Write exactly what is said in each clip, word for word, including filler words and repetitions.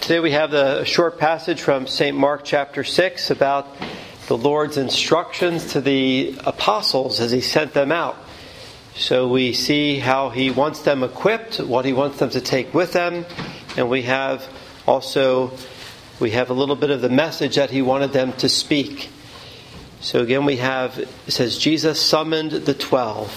Today we have the short passage from Saint Mark chapter six about the Lord's instructions to the apostles as He sent them out. So we see how He wants them equipped, what He wants them to take with them, and we have also we have a little bit of the message that He wanted them to speak. So again we have, it says, Jesus summoned the twelve.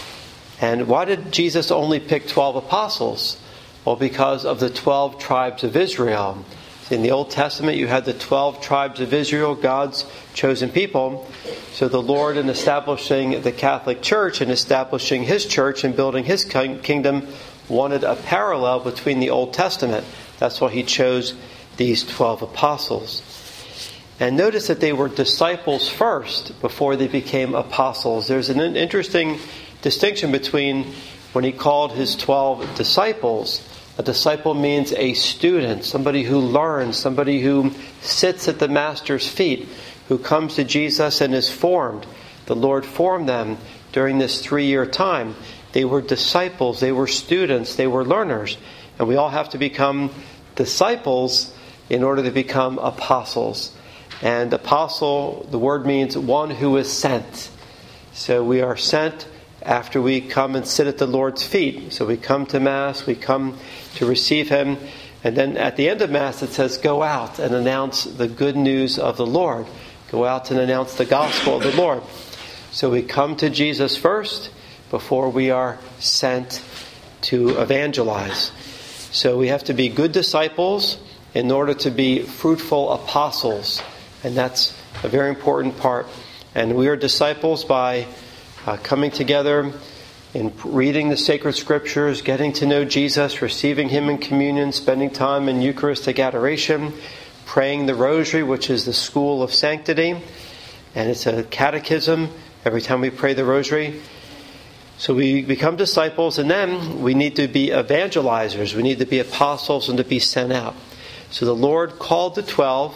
And why did Jesus only pick twelve apostles? Well, because of the twelve tribes of Israel. In the Old Testament, you had the twelve tribes of Israel, God's chosen people. So the Lord, in establishing the Catholic Church and establishing His church and building His kingdom, wanted a parallel between the Old Testament. That's why He chose these twelve apostles. And notice that they were disciples first before they became apostles. There's an interesting distinction between when He called His twelve disciples. A disciple means a student, somebody who learns, somebody who sits at the Master's feet, who comes to Jesus and is formed. The Lord formed them during this three-year time. They were disciples, they were students, they were learners. And we all have to become disciples in order to become apostles. And apostle, the word means one who is sent. So we are sent after we come and sit at the Lord's feet. So we come to Mass, we come to receive Him, and then at the end of Mass it says, go out and announce the good news of the Lord. Go out and announce the gospel of the Lord. So we come to Jesus first before we are sent to evangelize. So we have to be good disciples in order to be fruitful apostles. And that's a very important part. And we are disciples by Uh, coming together in reading the sacred scriptures, getting to know Jesus, receiving Him in communion, spending time in Eucharistic adoration, praying the Rosary, which is the school of sanctity, and it's a catechism every time we pray the Rosary. So we become disciples, and then we need to be evangelizers. We need to be apostles and to be sent out. So the Lord called the twelve,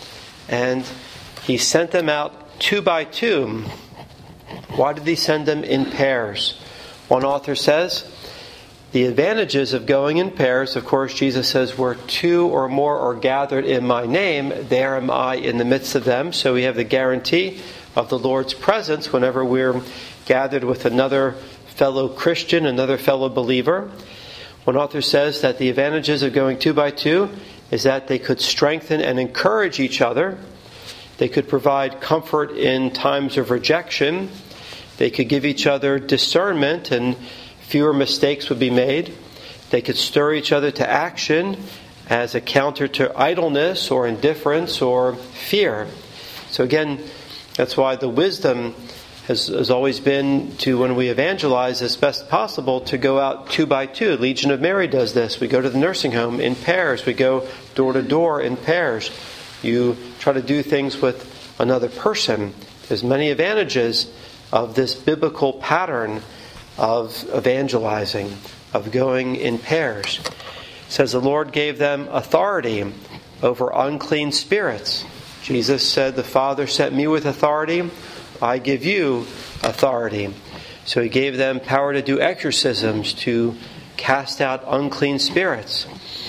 and He sent them out two by two. Why did He send them in pairs? One author says, the advantages of going in pairs, of course, Jesus says, where two or more are gathered in my name, there am I in the midst of them. So we have the guarantee of the Lord's presence whenever we're gathered with another fellow Christian, another fellow believer. One author says that the advantages of going two by two is that they could strengthen and encourage each other. They could provide comfort in times of rejection. They could give each other discernment and fewer mistakes would be made. They could stir each other to action as a counter to idleness or indifference or fear. So again, that's why the wisdom has, has always been to, when we evangelize as best possible, to go out two by two. Legion of Mary does this. We go to the nursing home in pairs. We go door to door in pairs. You try to do things with another person. There's many advantages of this biblical pattern of evangelizing, of going in pairs. It says the Lord gave them authority over unclean spirits. Jesus said, the Father sent me with authority, I give you authority. So He gave them power to do exorcisms, to cast out unclean spirits.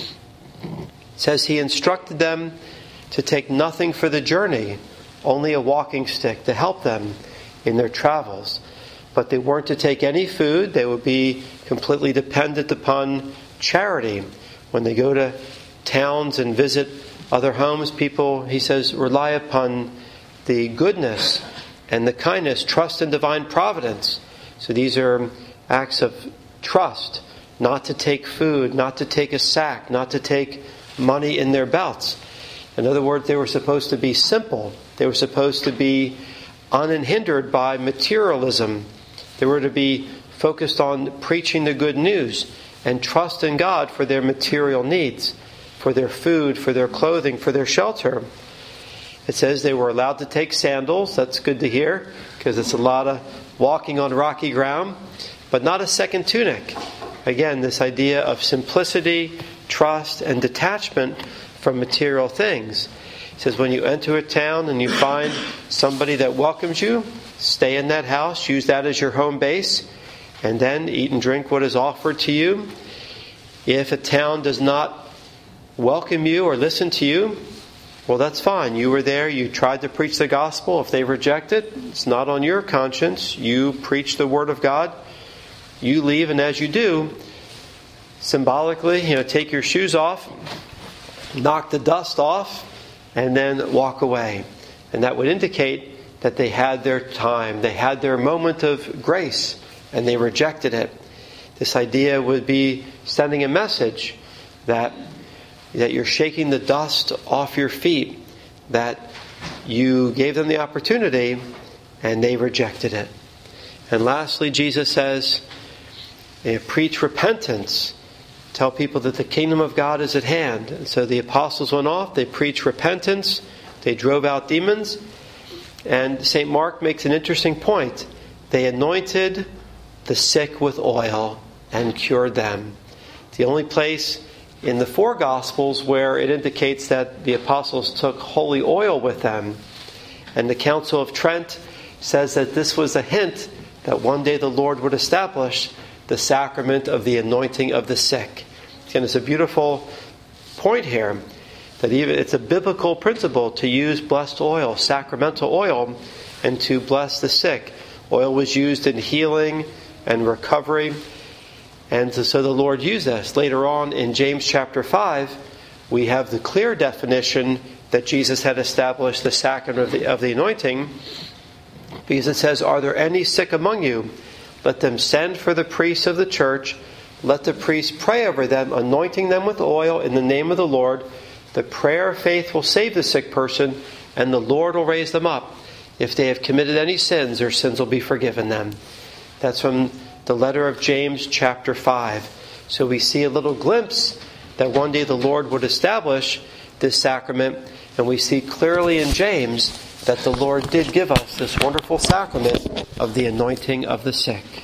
It says He instructed them to take nothing for the journey, only a walking stick to help them in their travels. But they weren't to take any food. They would be completely dependent upon charity. When they go to towns and visit other homes, people, He says, rely upon the goodness and the kindness, trust in divine providence. So these are acts of trust, not to take food, not to take a sack, not to take money in their belts. In other words, they were supposed to be simple. They were supposed to be unhindered by materialism. They were to be focused on preaching the good news and trust in God for their material needs, for their food, for their clothing, for their shelter. It says they were allowed to take sandals. That's good to hear, because it's a lot of walking on rocky ground, but not a second tunic. Again, this idea of simplicity, trust, and detachment from material things. It says when you enter a town and you find somebody that welcomes you, stay in that house, use that as your home base, and then eat and drink what is offered to you. If a town does not welcome you or listen to you, well, that's fine. You were there. You tried to preach the gospel. If they reject it, it's not on your conscience. You preach the word of God. You leave, and as you do, symbolically, you know, take your shoes off, knock the dust off, and then walk away. And that would indicate that they had their time. They had their moment of grace, and they rejected it. This idea would be sending a message that that you're shaking the dust off your feet, that you gave them the opportunity and they rejected it. And lastly, Jesus says, preach repentance. Tell people that the kingdom of God is at hand. And so the apostles went off, they preached repentance, they drove out demons, and Saint Mark makes an interesting point. They anointed the sick with oil and cured them. The only place in the four Gospels where it indicates that the apostles took holy oil with them. And the Council of Trent says that this was a hint that one day the Lord would establish the sacrament of the anointing of the sick. And it's a beautiful point here that even it's a biblical principle to use blessed oil, sacramental oil, and to bless the sick. Oil was used in healing and recovery. And so the Lord used this. Later on in James chapter five, we have the clear definition that Jesus had established the sacrament of the, of the anointing. Because it says, "Are there any sick among you? Let them send for the priests of the church. Let the priests pray over them, anointing them with oil in the name of the Lord. The prayer of faith will save the sick person, and the Lord will raise them up. If they have committed any sins, their sins will be forgiven them." That's from the letter of James chapter five. So we see a little glimpse that one day the Lord would establish this sacrament, and we see clearly in James that the Lord did give us this wonderful sacrament of the anointing of the sick.